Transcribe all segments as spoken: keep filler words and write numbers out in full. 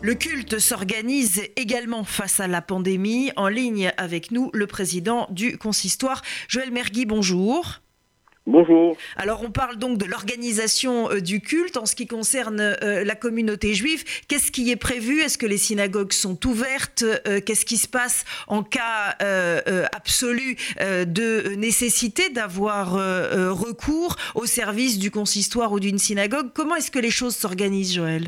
Le culte s'organise également face à la pandémie. En ligne avec nous, le président du consistoire, Joël Mergui, bonjour. Bonjour. Alors on parle donc de l'organisation euh, du culte en ce qui concerne euh, la communauté juive. Qu'est-ce qui est prévu? Est-ce que les synagogues sont ouvertes? euh, Qu'est-ce qui se passe en cas euh, euh, absolu euh, de nécessité d'avoir euh, euh, recours au service du consistoire ou d'une synagogue? Comment est-ce que les choses s'organisent, Joël?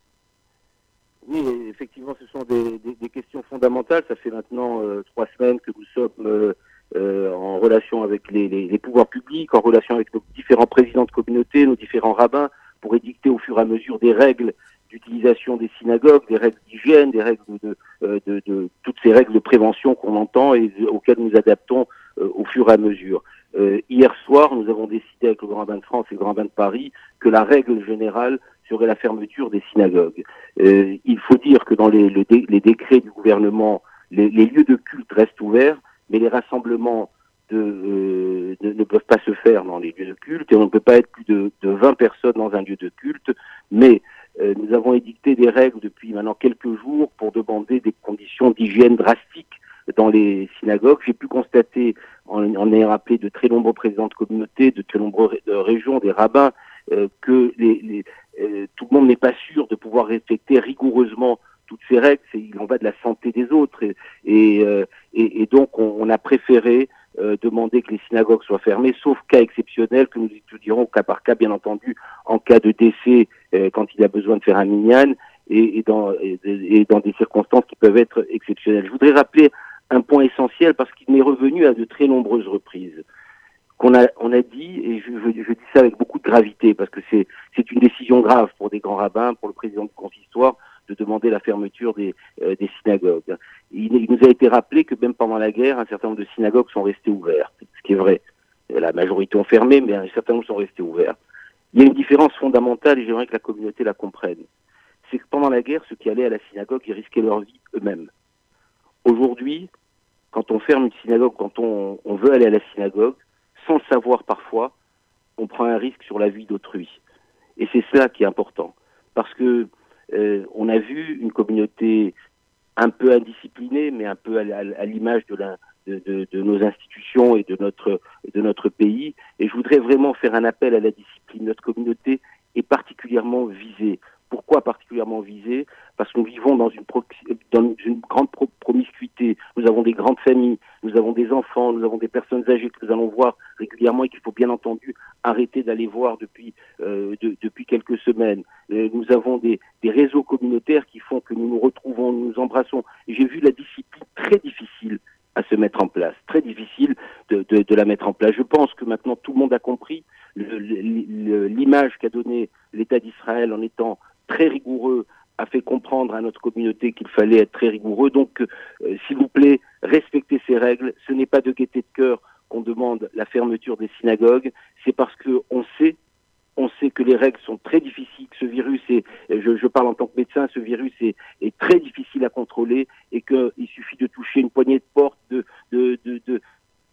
Oui, effectivement, ce sont des, des, des questions fondamentales. Ça fait maintenant euh, trois semaines que nous sommes euh, euh, en relation avec les, les, les pouvoirs publics, en relation avec nos différents présidents de communauté, nos différents rabbins, pour édicter au fur et à mesure des règles d'utilisation des synagogues, des règles d'hygiène, des règles de, de, de, de toutes ces règles de prévention qu'on entend et auxquelles nous adaptons euh, au fur et à mesure. Euh, hier soir, nous avons décidé avec le Grand Rabbin de France et le Grand Rabbin de Paris que la règle générale serait la fermeture des synagogues. Euh, il faut dire que dans les, le dé, les décrets du gouvernement, les, les lieux de culte restent ouverts, mais les rassemblements de, euh, ne, ne peuvent pas se faire dans les lieux de culte et on ne peut pas être plus de, de vingt personnes dans un lieu de culte, mais euh, nous avons édicté des règles depuis maintenant quelques jours pour demander des conditions d'hygiène drastiques dans les synagogues. J'ai pu constater, en, en ayant appelé de très nombreux présidents de communautés, de très nombreuses de régions, des rabbins, euh, que les, les, euh, tout le monde n'est pas sûr de pouvoir respecter rigoureusement toutes ces règles. C'est, il en va de la santé des autres. Et, et, euh, et, et donc, on, on a préféré euh, demander que les synagogues soient fermées, sauf cas exceptionnels que nous étudierons cas par cas, bien entendu, en cas de décès, euh, quand il a besoin de faire un minyan, et, et, dans, et, et dans des circonstances qui peuvent être exceptionnelles. Je voudrais rappeler un point essentiel parce qu'il m'est revenu à de très nombreuses reprises. Qu'on a, on a dit, et je, je, je dis ça avec beaucoup de gravité, parce que c'est, c'est une décision grave pour des grands rabbins, pour le président du consistoire, de demander la fermeture des, euh, des synagogues. Il, il nous a été rappelé que même pendant la guerre, un certain nombre de synagogues sont restées ouvertes, ce qui est vrai. La majorité ont fermé, mais un certain nombre sont restées ouvertes. Il y a une différence fondamentale, et j'aimerais que la communauté la comprenne. C'est que pendant la guerre, ceux qui allaient à la synagogue, ils risquaient leur vie eux-mêmes. Aujourd'hui, quand on ferme une synagogue, quand on, on veut aller à la synagogue, sans le savoir parfois, on prend un risque sur la vie d'autrui. Et c'est cela qui est important. Parce que euh, on a vu une communauté un peu indisciplinée, mais un peu à, à, à l'image de, la, de, de, de nos institutions et de notre, de notre pays. Et je voudrais vraiment faire un appel à la discipline. Notre communauté est particulièrement visée. Pourquoi particulièrement visée? Parce que nous vivons dans une, pro- dans une grande pro- promiscuité. Nous avons des grandes familles, nous avons des enfants, nous avons des personnes âgées que nous allons voir régulièrement et qu'il faut bien entendu arrêter d'aller voir depuis euh, de, depuis quelques semaines. Euh, nous avons des, des réseaux communautaires qui font que nous nous retrouvons, nous nous embrassons. Et j'ai vu la discipline très difficile à se mettre en place, très difficile de, de, de la mettre en place. Je pense que maintenant tout le monde a compris le, le, l'image qu'a donnée l'État d'Israël en étant très rigoureux, a fait comprendre à notre communauté qu'il fallait être très rigoureux. Donc, euh, s'il vous plaît, respectez ces règles. Ce n'est pas de gaieté de cœur qu'on demande la fermeture des synagogues. C'est parce que on sait, on sait que les règles sont très difficiles, que ce virus est, je, je parle en tant que médecin, ce virus est, est très difficile à contrôler et qu'il suffit de toucher une poignée de porte, de, de, de, de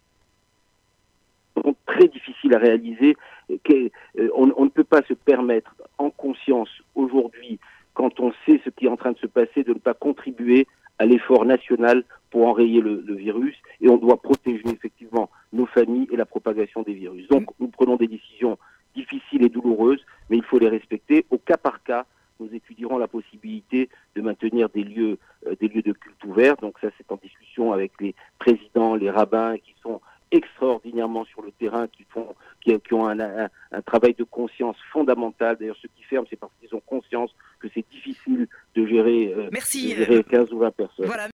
très difficile à réaliser. On, on ne peut pas se permettre en conscience aujourd'hui, quand on sait ce qui est en train de se passer, de ne pas contribuer à l'effort national pour enrayer le, le virus. Et on doit protéger effectivement nos familles et la propagation des virus. Donc nous prenons des décisions difficiles et douloureuses, mais il faut les respecter. Au cas par cas, nous étudierons la possibilité de maintenir des lieux, euh, des lieux de culte ouverts. Donc ça, c'est en discussion avec les présidents, les rabbins qui sont extraordinairement sur le terrain, qui font, qui, qui ont un, un, un travail de conscience fondamental. D'ailleurs, ceux qui ferment, c'est parce qu'ils ont conscience que c'est difficile de gérer, euh, Merci. de gérer quinze ou vingt personnes. Voilà.